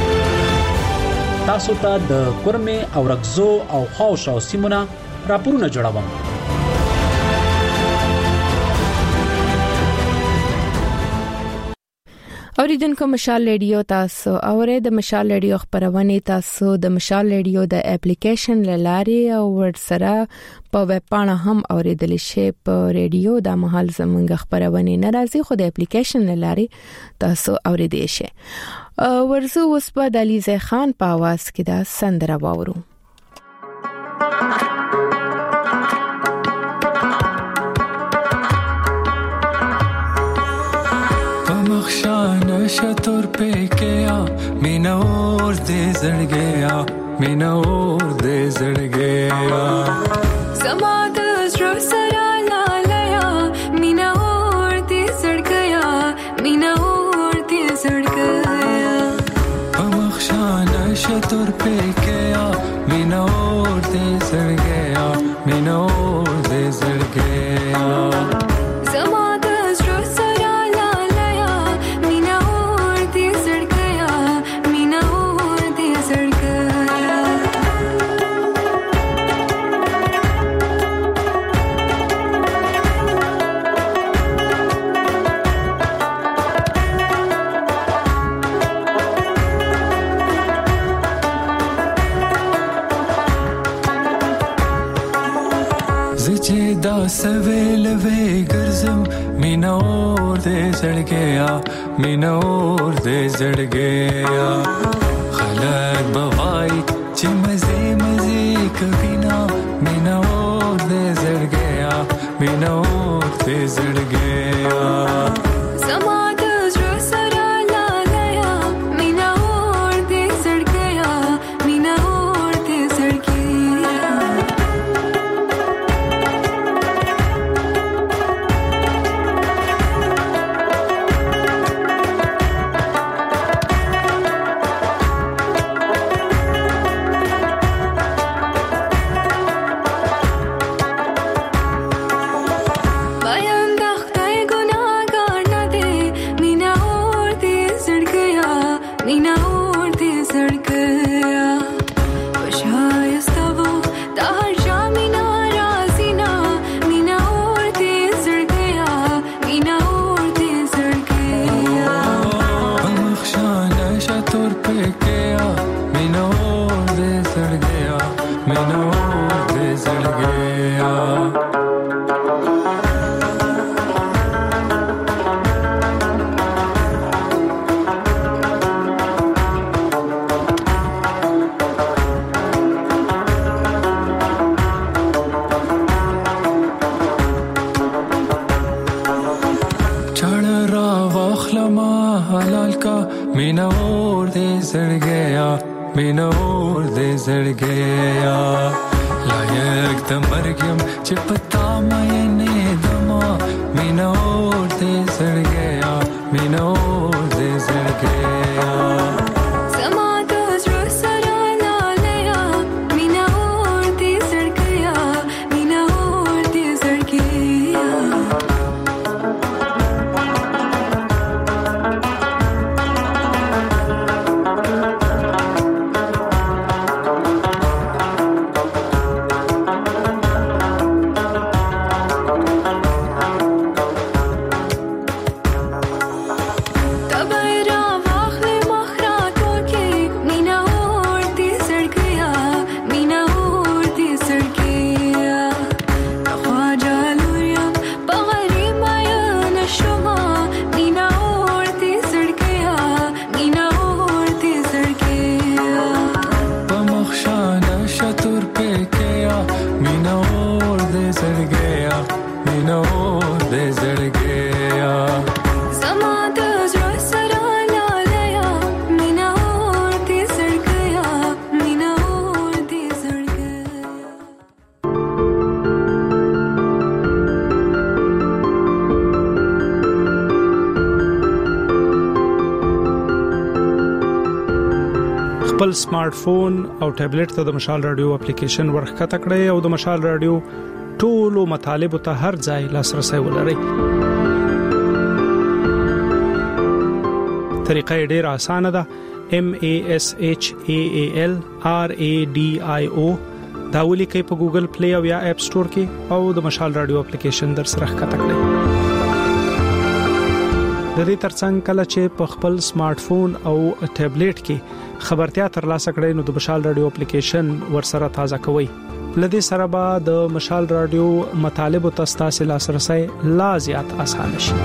تاسو ته د کورمه او رغزو او خوش او سیمونه راپورونه جوړوم. اوریدونکو مشال ریډیو تاسو اورئ د مشال ریډیو خبرونه تاسو د مشال ریډیو د اپلیکیشن لاري او ورسره په ویب پاڼه هم اوریدل شي. په ریډیو د محل زمونږ خبرونه ناراضي خو د اپلیکیشن لاري تاسو اوریدئ شي. ورزو اوس په د علیزه خان په आवाज کې دا سندره واورو. शतुर पे गया मीना और दे जड़ गया मीना और दे जड़ गया समाद सरा लाया मीना और दे जड़ गया मीना और दे जड़ गया बमख्शान शतुर पे गया मीना और दे जड़ गया मीना और दे जड़ गया सवेल वे गर्जम मीना और दे जड़ गया मीना और दे जड़ गया खलक बवाई ची मजे मजे कभी ना मीना और दे जड़ गया मीना और दे जड़ गया मीना और दे जड़गया मीना और दे जड़ गया मीना और दे जड़ गया लायक द मरगम चिपता मैंने दमा मीना और दे जड़ गया मीना और दे जड़ गया خپل سمارټ فون او ټابلیټ ته د مشال رادیو اپلیکیشن ورخکته کړئ او د مشال رادیو ټولو مطالبه ته هر ځای لاسرسي ولرئ. طریقه ډیره اسانه ده. MASHAALRADIO دا ولیکئ په ګوګل پلی او یا اپ سٹور کې او د مشال رادیو اپلیکیشن در سره ښکته کړئ. د دې ترڅنګ کله چې په خپل سمارټ فون او ټابلیټ کې خبرتیا ترلاسه کړئ نو د مشال رادیو اپلیکیشن ورسره تازه کوئ. لدې سره به د مشال رادیو مطالبه تاسو لاسرسي لا زیات آسان شي.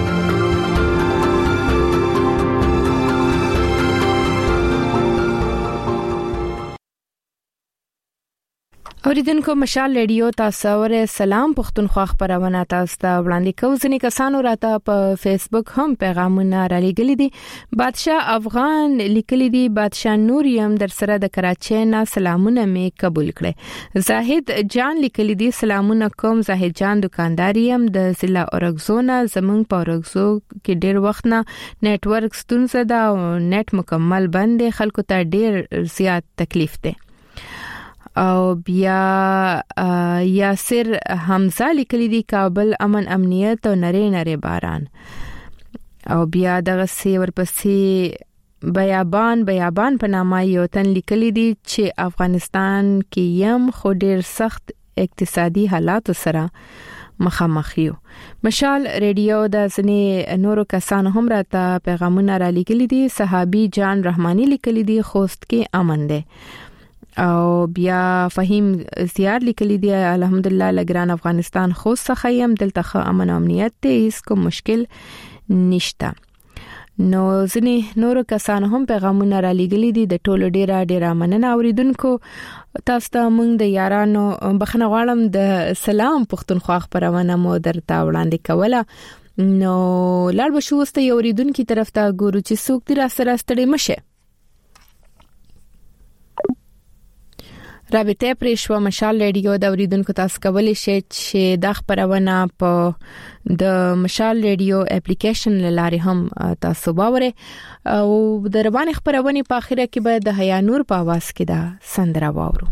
اوریدونکو مشال رادیو تاسو ور سلام پښتونخوا خبرونه تاسو ته وړاندې کوو. ځینې کسانو راته په فیسبوک هم پیغامونه را لګلي دي. بادشاہ افغان لیکلي دي بادشاہ نوریم در سره د کراچۍ نه سلامونه مې قبول کړي. زاهد جان لیکلي دي سلامونه کوم. زاهد جان دکانداریم د ضلع اورګزو نه. زمونږ په اورګزو کې ډېر وخت نه نت ورک ستونزه ده او نت مکمل بند دي. خلکو ته ډېر زیات تکلیف ده. او بیا یاسر حمزه لیکلی دی کابل امن امنیت او نری باران. او بیا دغه سی ورپسې بیابان په نامه یو تن لیکلی دی چې افغانستان کې یم خو ډیر سخت اقتصادي حالات سره مخامخ یو. مشال رادیو د ځنې نورو کسانو هم راته پیغامونه را لګلی دي. صحابي جان رحماني لیکلی دی خوست کې امن ده. او بیا فهیم زیار لیکلی دی الحمدلله لګران افغانستان خو څخه يم دلته امن او امنیت ته هیڅ کوم مشکل نشته. نو ځنی نورو کسان هم پیغامونه را لګلی دي. د ټولو ډیره مننه اوریدونکو. تاسو ته موږ د یارانو بخنه غواړم د سلام پښتونخوا خبرونه مو درته وړاندې کوله. نو لاړ بشو واست یو اوریدونکو طرف ته ګورو چې څوک دی را سره ستړي مشه. رابطه پرېښو مشال رادیو د اوریدونکو تاسو کولی شئ چې د خبرونه په د مشال رادیو اپلیکیشن لاره هم تاسو باور او د روان خبرونه په اخره کې به د حیا نور په आवाज کې دا سندره واورو.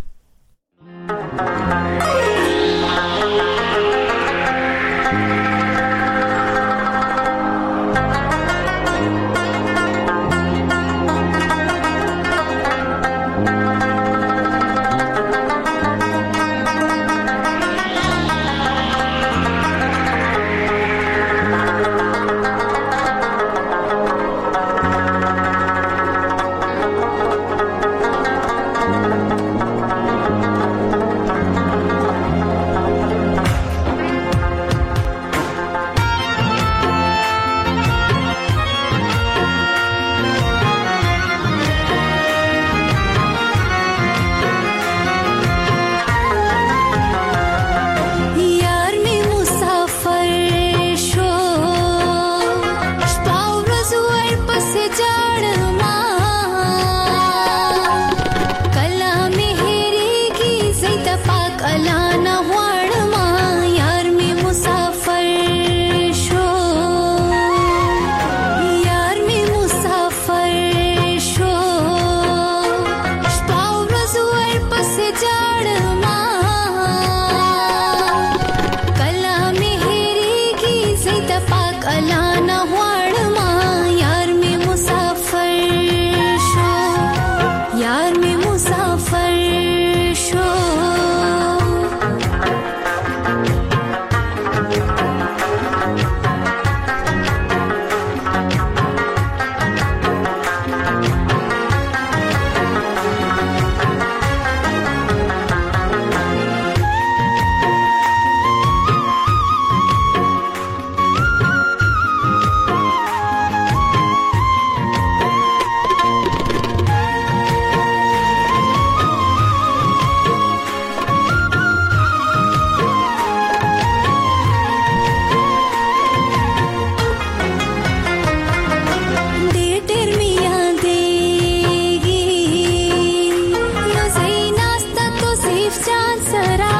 ځان سره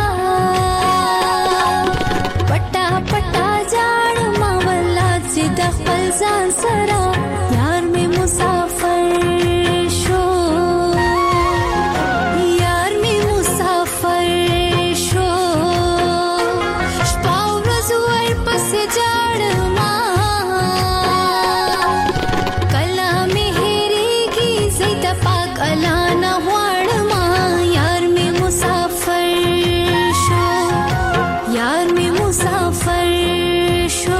پټا پټا جاړ ما ولات چې د خپل ځان سره یار می مسافر شو یار می مسافر شو شپه ورځ ور پس جاړ ما کله می هېریږي زیت پاک الله نه غواړ ما یار می مسافر شو یار می مسافر شو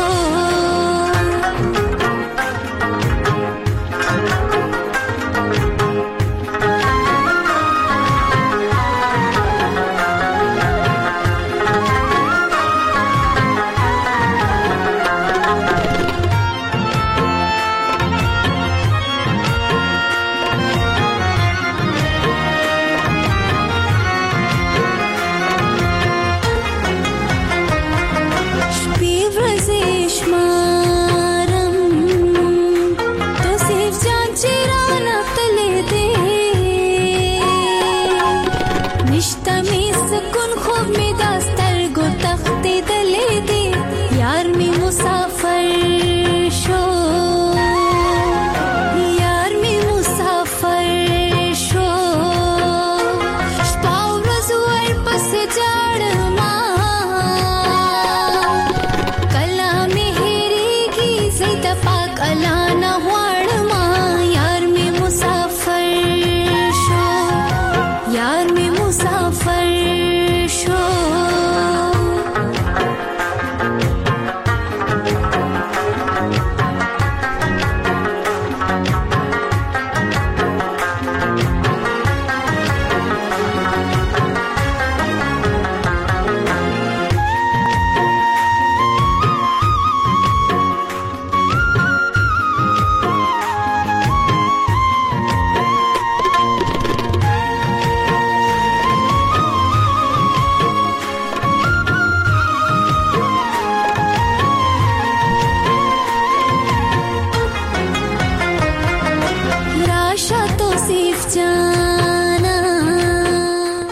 یار می مسافر